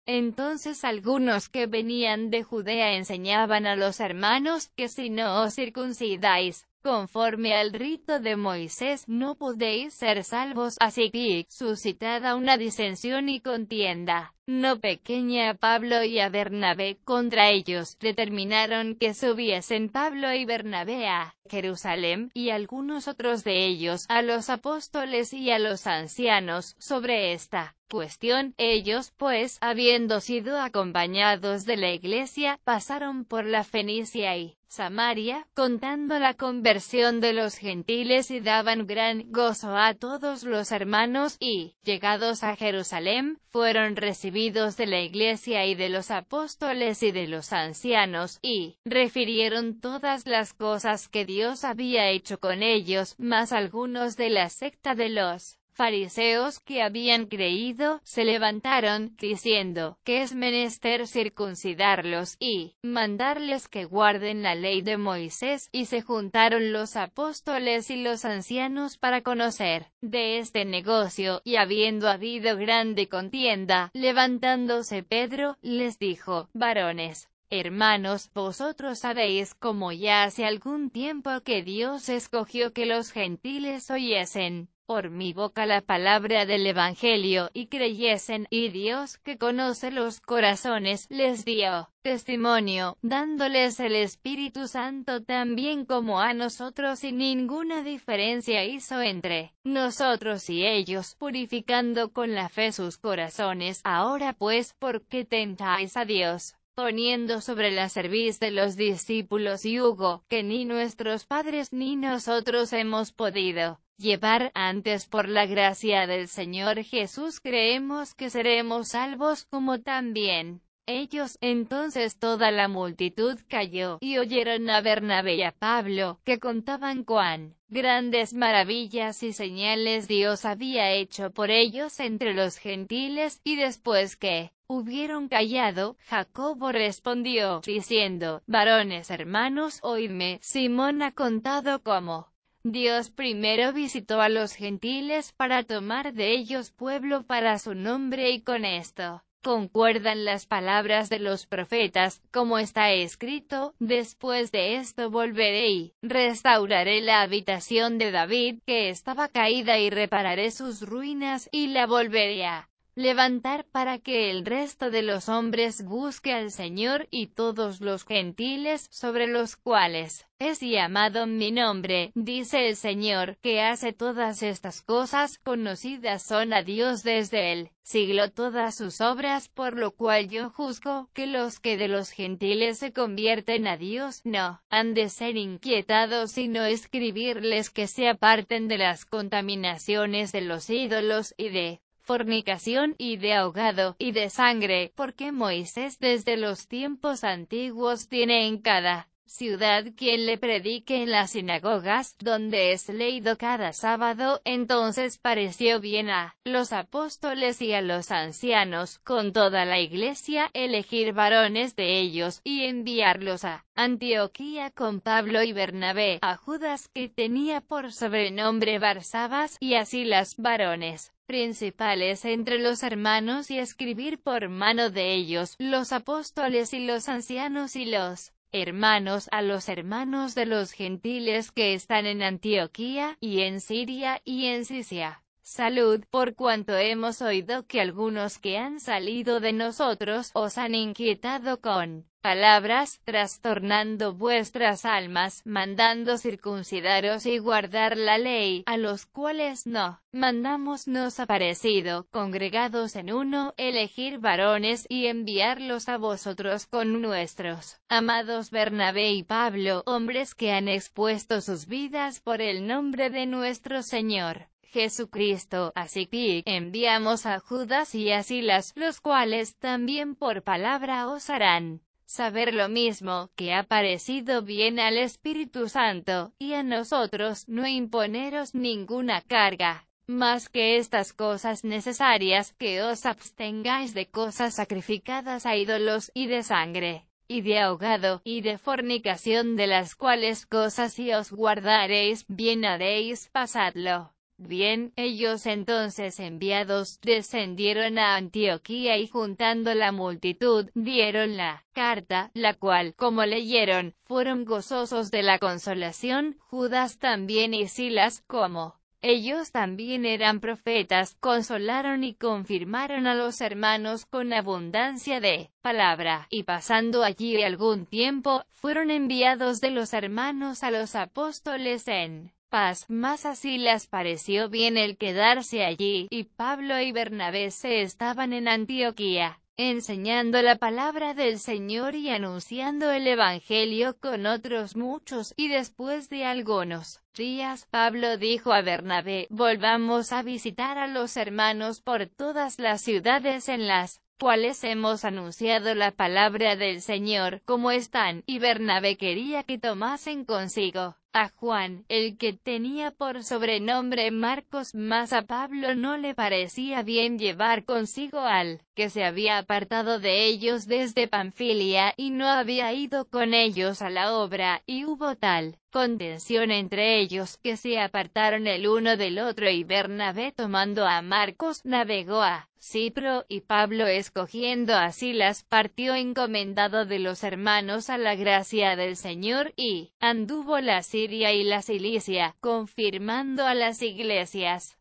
Entonces algunos que venían de Judea enseñaban a los hermanos que si no os circuncidáis, conforme al rito de Moisés, no podéis ser salvos, así que, suscitada una disensión y contienda, no pequeña a Pablo y a Bernabé contra ellos, determinaron que subiesen Pablo y Bernabé a Jerusalén, y algunos otros de ellos, a los apóstoles y a los ancianos, sobre esta cuestión. Ellos, pues, habiendo sido acompañados de la iglesia, pasaron por la Fenicia y Samaria, contando la conversión de los gentiles y daban gran gozo a todos los hermanos, y, llegados a Jerusalén, fueron recibidos de la iglesia y de los apóstoles y de los ancianos, y refirieron todas las cosas que Dios había hecho con ellos. Mas algunos de la secta de los fariseos que habían creído, se levantaron, diciendo, que es menester circuncidarlos, y mandarles que guarden la ley de Moisés, y se juntaron los apóstoles y los ancianos para conocer de este negocio, y habiendo habido grande contienda, levantándose Pedro, les dijo, varones, hermanos, vosotros sabéis como ya hace algún tiempo que Dios escogió que los gentiles oyesen por mi boca la palabra del Evangelio, y creyesen, y Dios, que conoce los corazones, les dio testimonio, dándoles el Espíritu Santo también como a nosotros, y ninguna diferencia hizo entre nosotros y ellos, purificando con la fe sus corazones. Ahora pues, ¿por qué tentáis a Dios, poniendo sobre la cerviz de los discípulos yugo que ni nuestros padres ni nosotros hemos podido llevar? Antes, por la gracia del Señor Jesús creemos que seremos salvos, como también ellos. Entonces toda la multitud calló, y oyeron a Bernabé y a Pablo, que contaban cuán grandes maravillas y señales Dios había hecho por ellos entre los gentiles. Y después que hubieron callado, Jacobo respondió, diciendo, varones hermanos, oídme. Simón ha contado cómo Dios primero visitó a los gentiles para tomar de ellos pueblo para su nombre, y con esto concuerdan las palabras de los profetas, como está escrito, después de esto volveré y restauraré la habitación de David, que estaba caída, y repararé sus ruinas, y la volveré a levantar, para que el resto de los hombres busque al Señor, y todos los gentiles, sobre los cuales es llamado mi nombre, dice el Señor, que hace todas estas cosas, conocidas son a Dios desde el siglo todas sus obras, por lo cual yo juzgo, que los que de los gentiles se convierten a Dios, no han de ser inquietados, sino escribirles que se aparten de las contaminaciones de los ídolos, y de fornicación, y de ahogado, y de sangre, porque Moisés desde los tiempos antiguos tiene en cada ciudad quien le predique en las sinagogas, donde es leído cada sábado. Entonces pareció bien a los apóstoles y a los ancianos, con toda la iglesia, elegir varones de ellos, y enviarlos a Antioquía con Pablo y Bernabé, a Judas, que tenía por sobrenombre Barsabas, y a Silas, varones principales entre los hermanos, y escribir por mano de ellos, los apóstoles y los ancianos y los hermanos, a los hermanos de los gentiles que están en Antioquía, y en Siria, y en Cilicia. Salud, por cuanto hemos oído que algunos que han salido de nosotros os han inquietado con palabras, trastornando vuestras almas, mandando circuncidaros y guardar la ley, a los cuales no mandamos nos ha parecido, congregados en uno, elegir varones, y enviarlos a vosotros con nuestros amados Bernabé y Pablo, hombres que han expuesto sus vidas por el nombre de nuestro Señor Jesucristo. Así que enviamos a Judas y a Silas, los cuales también por palabra os harán saber lo mismo, que ha parecido bien al Espíritu Santo, y a nosotros, no imponeros ninguna carga, más que estas cosas necesarias, que os abstengáis de cosas sacrificadas a ídolos, y de sangre, y de ahogado, y de fornicación, de las cuales cosas si os guardaréis, bien haréis. Pasadlo Bien, ellos entonces enviados, descendieron a Antioquía y juntando la multitud, dieron la carta, la cual, como leyeron, fueron gozosos de la consolación. Judas también y Silas, como ellos también eran profetas, consolaron y confirmaron a los hermanos con abundancia de palabra, y pasando allí algún tiempo, fueron enviados de los hermanos a los apóstoles en paz. Mas a Silas pareció bien el quedarse allí, y Pablo y Bernabé se estaban en Antioquía, enseñando la palabra del Señor y anunciando el Evangelio con otros muchos. Y después de algunos días, Pablo dijo a Bernabé: volvamos a visitar a los hermanos por todas las ciudades en las cuales hemos anunciado la palabra del Señor, como están. Y Bernabé quería que tomasen consigo a Juan, el que tenía por sobrenombre Marcos, mas a Pablo no le parecía bien llevar consigo al que se había apartado de ellos desde Panfilia, y no había ido con ellos a la obra, y hubo tal contención entre ellos, que se apartaron el uno del otro, y Bernabé tomando a Marcos, navegó a Cipro, y Pablo escogiendo a Silas, partió encomendado de los hermanos a la gracia del Señor, y anduvo la Siria y la Cilicia, confirmando a las iglesias.